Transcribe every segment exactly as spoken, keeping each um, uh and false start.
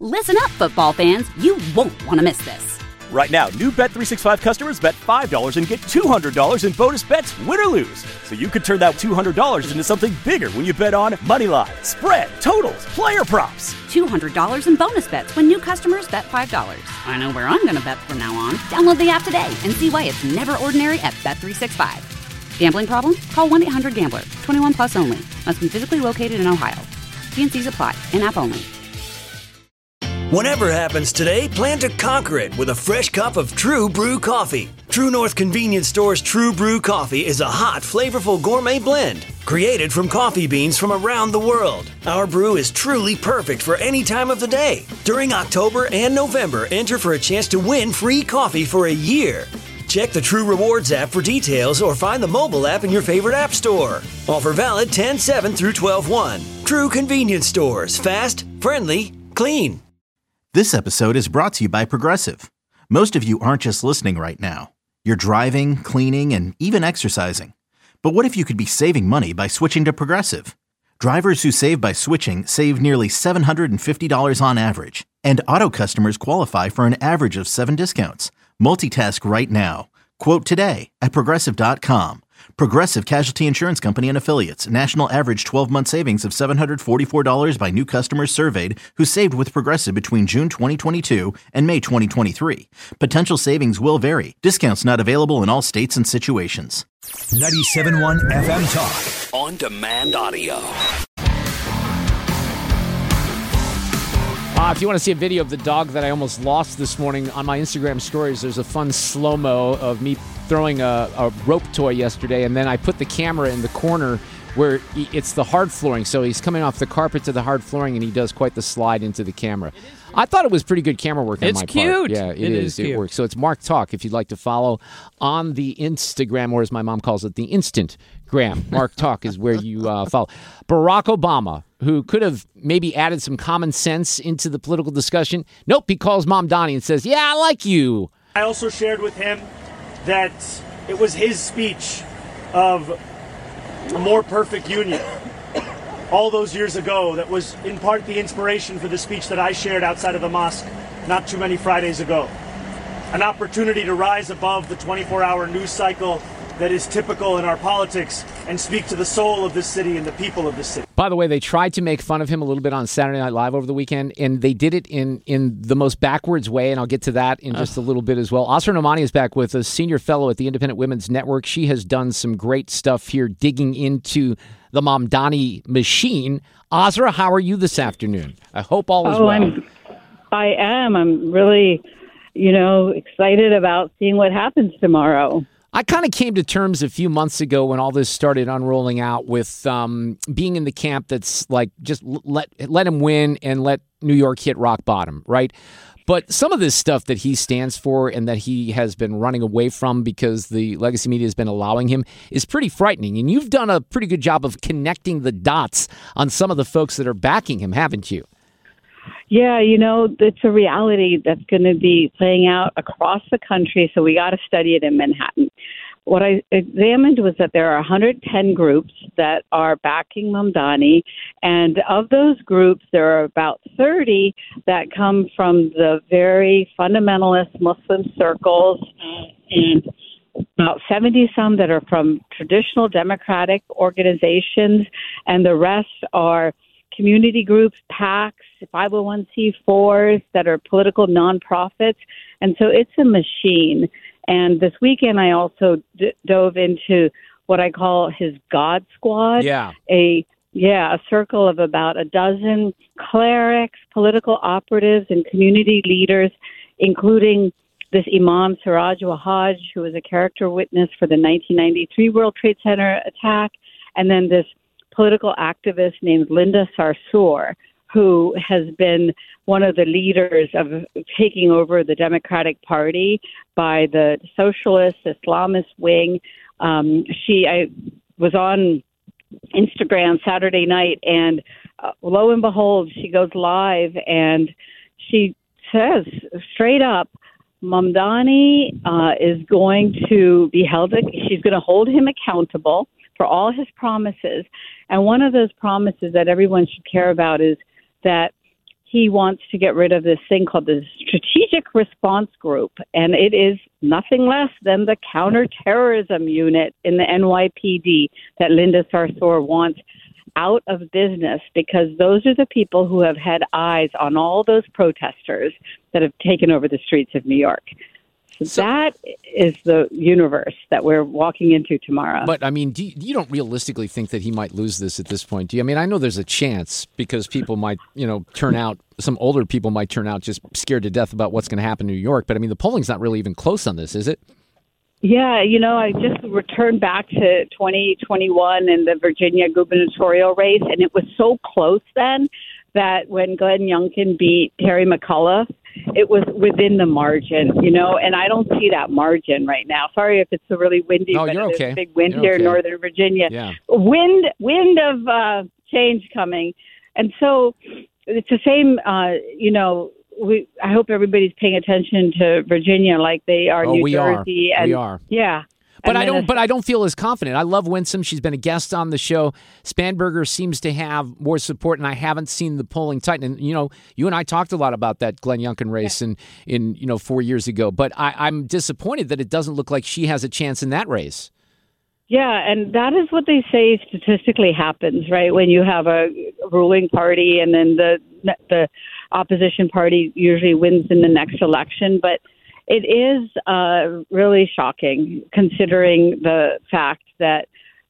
Listen up, football fans. You won't want to miss this. Right now, new Bet three sixty-five customers bet five dollars and get two hundred dollars in bonus bets, win or lose. So you could turn that two hundred dollars into something bigger when you bet on money line, spread, totals, player props. two hundred dollars in bonus bets when new customers bet five dollars. I know where I'm going to bet from now on. Download the app today and see why it's never ordinary at Bet three sixty-five. Gambling problem? Call one eight hundred gambler. twenty-one plus only. Must be physically located in Ohio. T and C's apply. In-app only. Whatever happens today, plan to conquer it with a fresh cup of True Brew coffee. True North Convenience Store's True Brew coffee is a hot, flavorful gourmet blend created from coffee beans from around the world. Our brew is truly perfect for any time of the day. During October and November, enter for a chance to win free coffee for a year. Check the True Rewards app for details or find the mobile app in your favorite app store. Offer valid ten seven through twelve one. True Convenience Stores. Fast, friendly, clean. This episode is brought to you by Progressive. Most of you aren't just listening right now. You're driving, cleaning, and even exercising. But what if you could be saving money by switching to Progressive? Drivers who save by switching save nearly seven hundred fifty dollars on average. And auto customers qualify for an average of seven discounts. Multitask right now. Quote today at Progressive dot com. Progressive Casualty Insurance Company and Affiliates. National average twelve-month savings of seven hundred forty-four dollars by new customers surveyed who saved with Progressive between June twenty twenty-two and May twenty twenty-three. Potential savings will vary. Discounts not available in all states and situations. ninety-seven point one F M Talk. On demand audio. Uh, if you want to see a video of the dog that I almost lost this morning on my Instagram stories, there's a fun slow-mo of me throwing a, a rope toy yesterday, and then I put the camera in the corner where he, it's the hard flooring. So he's coming off the carpet to the hard flooring, and he does quite the slide into the camera. I thought it was pretty good camera work on it's my cute. part. Yeah, it, it is. is It works. So it's Mark Talk if you'd like to follow on the Instagram, or as my mom calls it, the Instant Gram. Mark Talk is where you uh, follow. Barack Obama, who could have maybe added some common sense into the political discussion. Nope, he calls Mom Donnie and says, yeah, I like you. I also shared with him that it was his speech of a more perfect union all those years ago that was in part the inspiration for the speech that I shared outside of the mosque not too many Fridays ago. An opportunity to rise above the twenty-four hour news cycle that is typical in our politics and speak to the soul of this city and the people of this city. By the way, they tried to make fun of him a little bit on Saturday Night Live over the weekend, and they did it in, in the most backwards way, and I'll get to that in just a little bit as well. Asra Nomani is back with us, senior fellow at the Independent Women's Network. She has done some great stuff here digging into the Mamdani machine. Asra, how are you this afternoon? I hope all is oh, well. I'm, I am. I'm really, you know, excited about seeing what happens tomorrow. I kind of came to terms a few months ago when all this started unrolling out with um, being in the camp that's like just let let him win and let New York hit rock bottom, right? But some of this stuff that he stands for and that he has been running away from because the legacy media has been allowing him is pretty frightening. And you've done a pretty good job of connecting the dots on some of the folks that are backing him, haven't you? Yeah, you know, it's a reality that's going to be playing out across the country, so we got to study it in Manhattan. What I examined was that there are one hundred ten groups that are backing Mamdani, and of those groups, there are about thirty that come from the very fundamentalist Muslim circles, and about seventy some that are from traditional democratic organizations, and the rest are community groups, PACs, five oh one c fours that are political nonprofits. And so it's a machine. And this weekend, I also d- dove into what I call his God Squad. Yeah. A yeah, a circle of about a dozen clerics, political operatives, and community leaders, including this Imam Siraj Wahaj, who was a character witness for the nineteen ninety-three World Trade Center attack, and then this political activist named Linda Sarsour, who has been one of the leaders of taking over the Democratic Party by the socialist Islamist wing. Um, she, I was on Instagram Saturday night, and uh, lo and behold, she goes live and she says straight up, Mamdani uh, is going to be held, she's going to hold him accountable for all his promises. And one of those promises that everyone should care about is that he wants to get rid of this thing called the Strategic Response Group, and it is nothing less than the counterterrorism unit in the N Y P D that Linda Sarsour wants out of business, because those are the people who have had eyes on all those protesters that have taken over the streets of New York. So, so that is the universe that we're walking into tomorrow. But, I mean, do you, you don't realistically think that he might lose this at this point, do you? I mean, I know there's a chance because people might, you know, turn out, some older people might turn out just scared to death about what's going to happen in New York. But, I mean, the polling's not really even close on this, is it? Yeah, you know, I just returned back to twenty twenty-one in the Virginia gubernatorial race, and it was so close then that when Glenn Youngkin beat Terry McAuliffe, it was within the margin, you know, and I don't see that margin right now. Sorry if it's a really windy, no, but you're there's okay. a big wind you're here okay. in Northern Virginia. Yeah. Wind, wind of uh, change coming. And so it's the same, uh, you know, we. I hope everybody's paying attention to Virginia like they are oh, New we Jersey. Are. And, we are. Yeah. But and I don't. Minnesota. But I don't feel as confident. I love Winsome. She's been a guest on the show. Spanberger seems to have more support, and I haven't seen the polling tighten. And you know, you and I talked a lot about that Glenn Youngkin race in, in you know four years ago. But I, I'm disappointed that it doesn't look like she has a chance in that race. Yeah, and that is what they say statistically happens, right? When you have a ruling party and then the the opposition party usually wins in the next election, but. It is uh, really shocking considering the fact that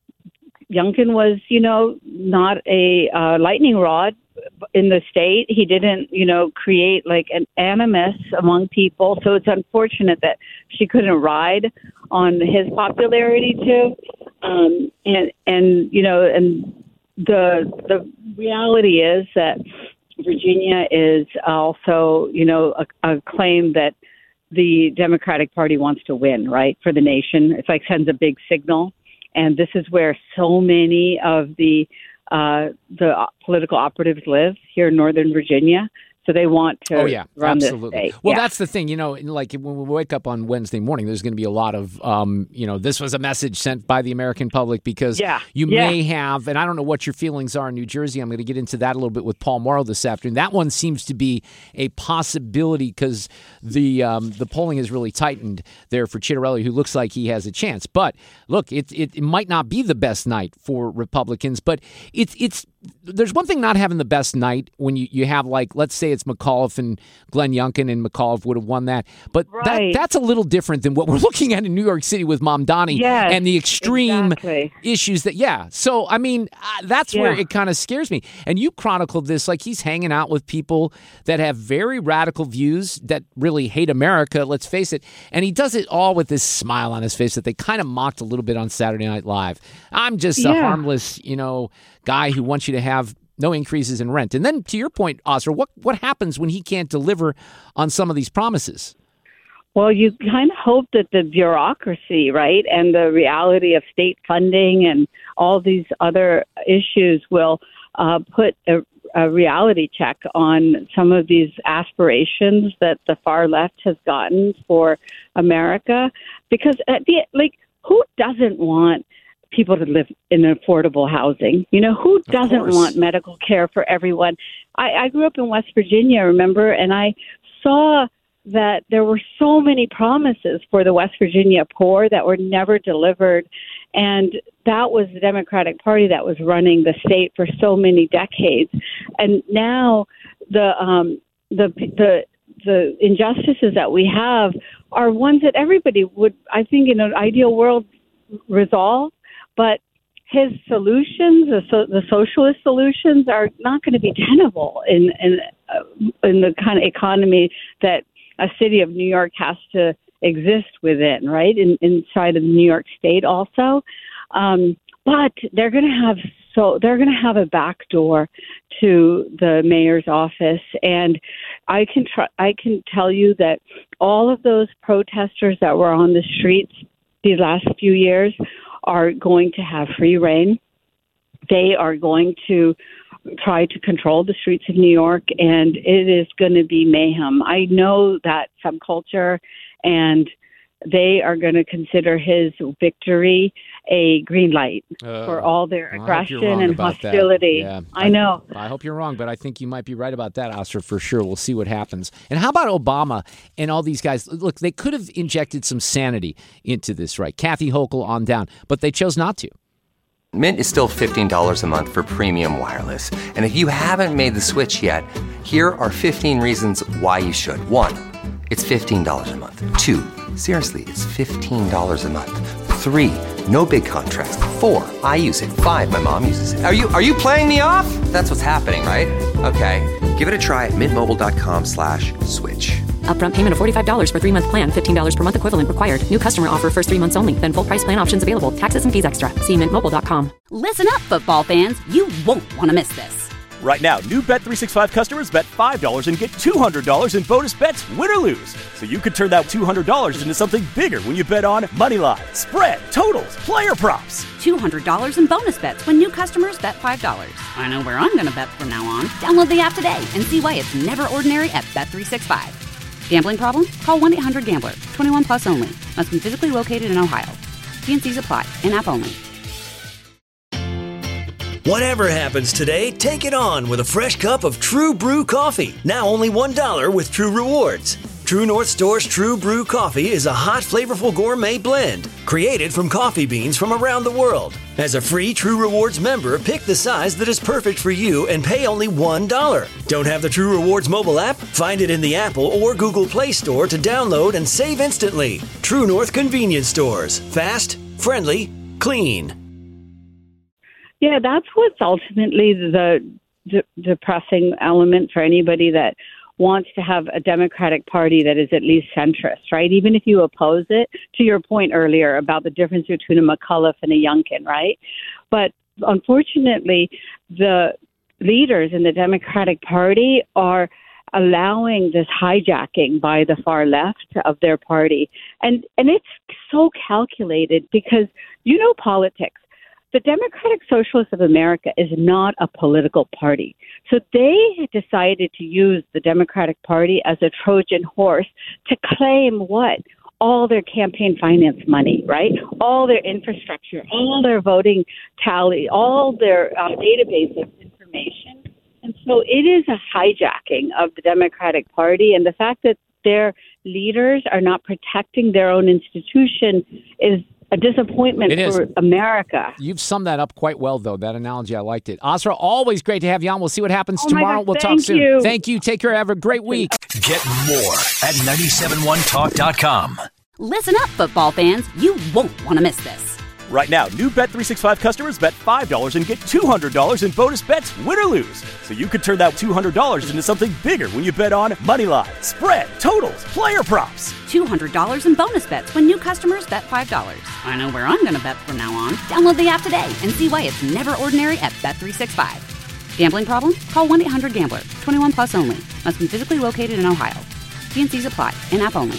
Youngkin was, you know, not a uh, lightning rod in the state. He didn't, you know, create like an animus among people. So it's unfortunate that she couldn't ride on his popularity too. Um, and, and, you know, and the the reality is that Virginia is also, you know, a, a claim that the Democratic Party wants to win, right, for the nation. It's like sends a big signal. And this is where so many of the uh, the political operatives live here in Northern Virginia. So they want to oh, yeah, run absolutely. this state. Well, yeah. that's the thing. You know, like when we wake up on Wednesday morning, there's going to be a lot of, um, you know, this was a message sent by the American public because yeah. you yeah. may have, and I don't know what your feelings are in New Jersey. I'm going to get into that a little bit with Paul Morrow this afternoon. That one seems to be a possibility because the um, the polling has really tightened there for Ciattarelli, who looks like he has a chance. But look, it, it, it might not be the best night for Republicans, but it's it's there's one thing not having the best night when you, you have, like, let's say it's McAuliffe and Glenn Youngkin, and McAuliffe would have won that. But right. that that's a little different than what we're looking at in New York City with Mamdani yes, and the extreme exactly. issues that, yeah. So, I mean, uh, that's yeah. where it kind of scares me. And you chronicled this, like he's hanging out with people that have very radical views that really hate America, let's face it. And he does it all with this smile on his face that they kind of mocked a little bit on Saturday Night Live. I'm just yeah. a harmless, you know, guy who wants you to have no increases in rent. And then to your point, Oscar, what what happens when he can't deliver on some of these promises? Well, you kind of hope that the bureaucracy, right, and the reality of state funding and all these other issues will uh, put a, a reality check on some of these aspirations that the far left has gotten for America. Because, at the, like, who doesn't want people to live in affordable housing? You know, who doesn't want medical care for everyone? I, I grew up in West Virginia, remember, and I saw that there were so many promises for the West Virginia poor that were never delivered. And that was the Democratic Party that was running the state for so many decades. And now the um, the the the injustices that we have are ones that everybody would, I think, in an ideal world, resolve. But his solutions, the, so, the socialist solutions, are not going to be tenable in in, uh, in the kind of economy that a city of New York has to exist within, right? In, inside of New York State, also. Um, but they're going to have so they're going to have a back door to the mayor's office, and I can tr- I can tell you that all of those protesters that were on the streets these last few years are going to have free reign. They are going to try to control the streets of New York, and it is going to be mayhem. I know that subculture and they are going to consider his victory a green light uh, for all their aggression and hostility. Yeah, I know. I, I hope you're wrong, but I think you might be right about that, Asra, for sure. We'll see what happens. And how about Obama and all these guys? Look, they could have injected some sanity into this, right? Kathy Hochul on down, but they chose not to. Mint is still fifteen dollars a month for premium wireless. And if you haven't made the switch yet, here are fifteen reasons why you should. One, it's fifteen dollars a month. Two, seriously, it's fifteen dollars a month. Three, no big contrast. Four, I use it. Five, my mom uses it. Are you are you playing me off? That's what's happening, right? Okay, give it a try at mintmobile.com slash switch. Upfront payment of forty-five dollars for three-month plan, fifteen dollars per month equivalent required. New customer offer first three months only. Then full price plan options available. Taxes and fees extra. See mint mobile dot com. Listen up, football fans. You won't want to miss this. Right now, new Bet three sixty-five customers bet five dollars and get two hundred dollars in bonus bets, win or lose. So you could turn that two hundred dollars into something bigger when you bet on Moneyline, spread, totals, player props. two hundred dollars in bonus bets when new customers bet five dollars. I know where I'm going to bet from now on. Download the app today and see why it's never ordinary at Bet three sixty-five. Gambling problem? Call one eight hundred gambler. twenty-one plus only. Must be physically located in Ohio. T and C's apply. In-app only. Whatever happens today, take it on with a fresh cup of True Brew coffee. Now only one dollar with True Rewards. True North Store's True Brew coffee is a hot, flavorful gourmet blend created from coffee beans from around the world. As a free True Rewards member, pick the size that is perfect for you and pay only one dollar. Don't have the True Rewards mobile app? Find it in the Apple or Google Play Store to download and save instantly. True North Convenience Stores. Fast, friendly, clean. Yeah, that's what's ultimately the de- depressing element for anybody that wants to have a Democratic Party that is at least centrist, right? Even if you oppose it, to your point earlier about the difference between a McAuliffe and a Youngkin, right? But unfortunately, the leaders in the Democratic Party are allowing this hijacking by the far left of their party. And, and it's so calculated because, you know, politics. The Democratic Socialists of America is not a political party. So they decided to use the Democratic Party as a Trojan horse to claim what? All their campaign finance money, right? All their infrastructure, all their voting tally, all their uh, database of information. And so it is a hijacking of the Democratic Party. And the fact that their leaders are not protecting their own institution is a disappointment it for is. America. You've summed that up quite well, though. That analogy, I liked it. Asra, always great to have you on. We'll see what happens oh tomorrow. God, we'll thank talk soon. you. Thank you. Take care. Have a great week. Get more at nine seven one talk dot com. Listen up, football fans. You won't want to miss this. Right now, new Bet three sixty-five customers bet five dollars and get two hundred dollars in bonus bets, win or lose. So you could turn that two hundred dollars into something bigger when you bet on Moneyline, spread, totals, player props. two hundred dollars in bonus bets when new customers bet five dollars. I know where I'm going to bet from now on. Download the app today and see why it's never ordinary at Bet three sixty-five. Gambling problem? Call one eight hundred gambler. twenty-one plus only. Must be physically located in Ohio. T and C's apply. In-app only.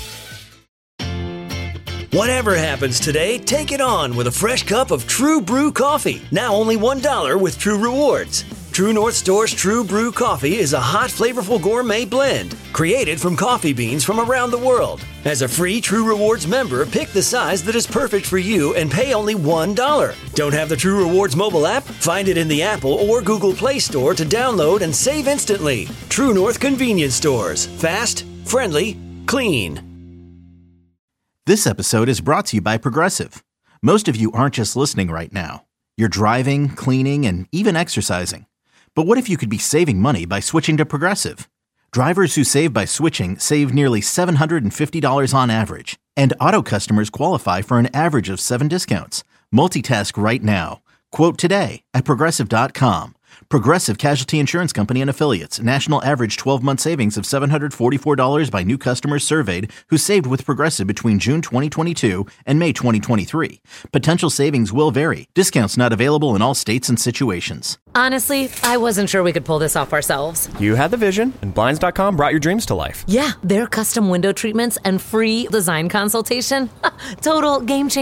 Whatever happens today, take it on with a fresh cup of True Brew coffee. Now only one dollar with True Rewards. True North Store's True Brew coffee is a hot, flavorful gourmet blend created from coffee beans from around the world. As a free True Rewards member, pick the size that is perfect for you and pay only one dollar. Don't have the True Rewards mobile app? Find it in the Apple or Google Play Store to download and save instantly. True North Convenience Stores. Fast, friendly, clean. This episode is brought to you by Progressive. Most of you aren't just listening right now. You're driving, cleaning, and even exercising. But what if you could be saving money by switching to Progressive? Drivers who save by switching save nearly seven hundred fifty dollars on average. And auto customers qualify for an average of seven discounts. Multitask right now. Quote today at Progressive dot com. Progressive Casualty Insurance Company and Affiliates. National average twelve-month savings of seven hundred forty-four dollars by new customers surveyed who saved with Progressive between June twenty twenty-two and May twenty twenty-three. Potential savings will vary. Discounts not available in all states and situations. Honestly, I wasn't sure we could pull this off ourselves. You had the vision, and Blinds dot com brought your dreams to life. Yeah, their custom window treatments and free design consultation. Total game changer.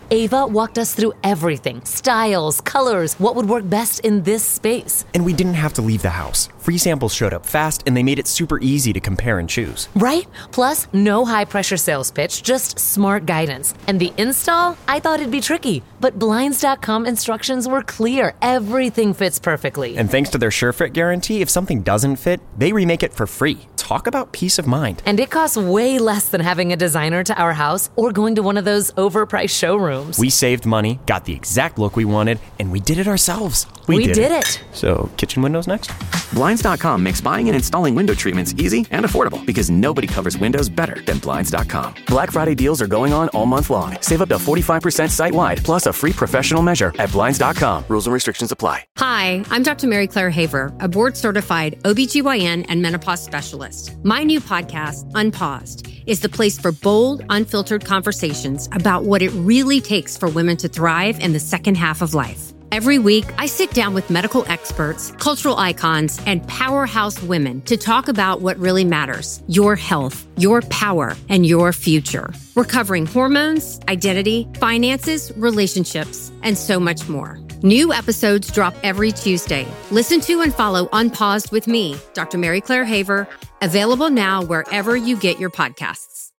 Ava walked us through everything. Styles, colors, what would work best in this space. And we didn't have to leave the house. Free samples showed up fast, and they made it super easy to compare and choose. Right? Plus, no high-pressure sales pitch, just smart guidance. And the install? I thought it'd be tricky, but Blinds dot com instructions were clear. Everything fits perfectly. And thanks to their SureFit guarantee, if something doesn't fit, they remake it for free. Talk about peace of mind. And it costs way less than having a designer to our house or going to one of those overpriced showrooms. We saved money, got the exact look we wanted, and we did it ourselves. We, we did, did it. it. So, kitchen windows next? Blinds dot com makes buying and installing window treatments easy and affordable because nobody covers windows better than Blinds dot com. Black Friday deals are going on all month long. Save up to forty-five percent site-wide, plus a free professional measure at Blinds dot com. Rules and restrictions apply. Hi, I'm Doctor Mary Claire Haver, a board-certified O B G Y N and menopause specialist. My new podcast, Unpaused, is the place for bold, unfiltered conversations about what it really takes for women to thrive in the second half of life. Every week, I sit down with medical experts, cultural icons, and powerhouse women to talk about what really matters: your health, your power, and your future. We're covering hormones, identity, finances, relationships, and so much more. New episodes drop every Tuesday. Listen to and follow Unpaused with me, Doctor Mary Claire Haver, available now wherever you get your podcasts.